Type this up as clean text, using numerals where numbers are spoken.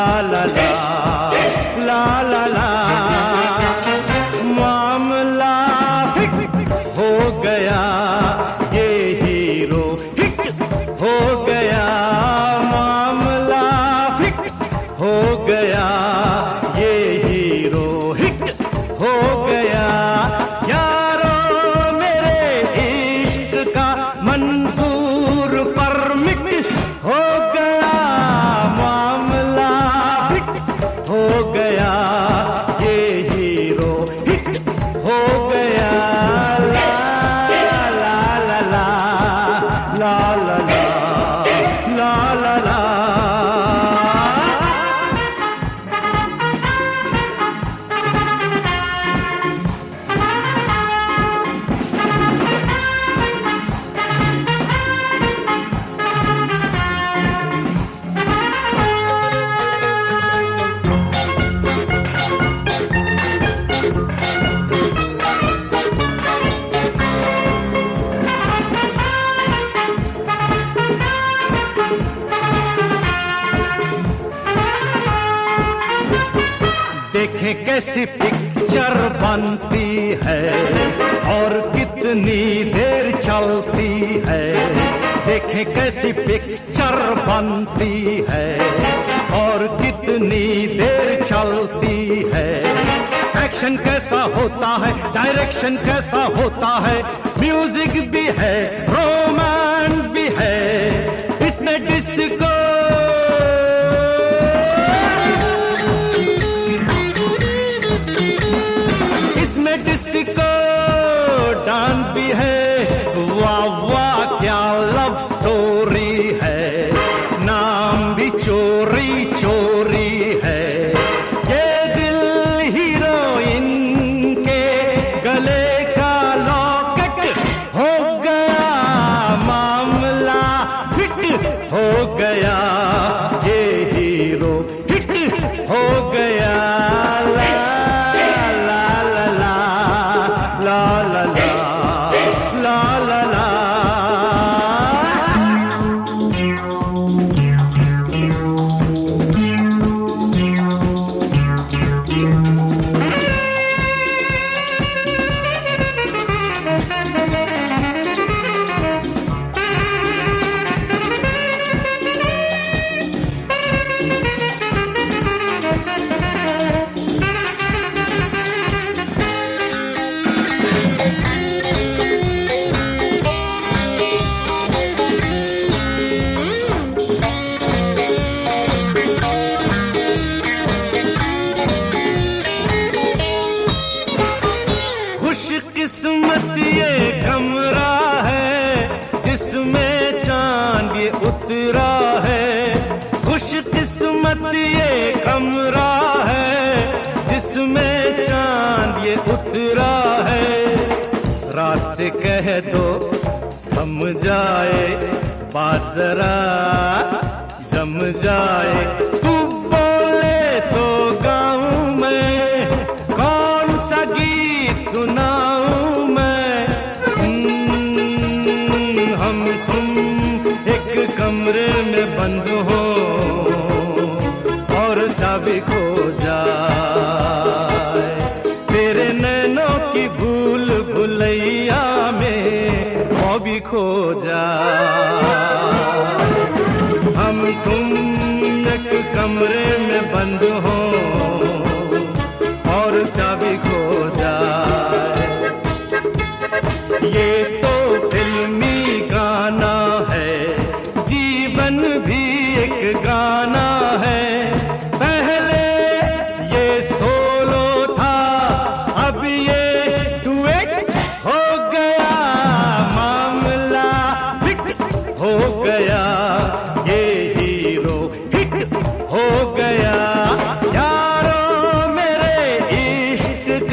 ला ला ला ला ला, मामला हिट हो गया, ये हीरो हिट हो गया, मामला हिट हो गया, ये हीरो हिट हो गया। यारो मेरे इश्क का मंजूर परमिट हो गया, मामला हिट हो गया, ये हीरो हिट हो गया। ला ला ला ला ला ला ला ला ला। देखें कैसी पिक्चर बनती है और कितनी देर चलती है, देखें कैसी पिक्चर बनती है और कितनी देर चलती है। एक्शन कैसा होता है, डायरेक्शन कैसा होता है, म्यूजिक भी है, रोमांस भी है, इसमें डिस्को डिस्को डांस भी है। वाह वाह क्या लव स्टोरी है, नाम भी चोरी चोरी है। ये दिल हीरोइन के गले का लॉकेट हो गया, मामला हिट हो गया, ये हीरो हिट हो गया। किस्मत ये कमरा है जिसमें चांद ये उतरा है, खुश किस्मत ये कमरा है जिसमें चांद ये उतरा है। रात से कह दो थम जाए, बात जरा जम जाए, तू बोले तो गाऊं मैं, कौन सा गीत सुनाऊं मैं। हम तुम एक कमरे में बंद हो और चाबी खो जाए, तेरे नैनों की भूल भुलैया में वो भी खो जाए। हम तुम एक कमरे में बंद हो और चाबी खो जाए। ये तो फिल्मी गाना है, जीवन भी एक गाना है। पहले ये सोलो था, अब ये डुएट हो गया, मामला हिट हो गया, ये हीरो हिट हो गया। यारो मेरे इश्क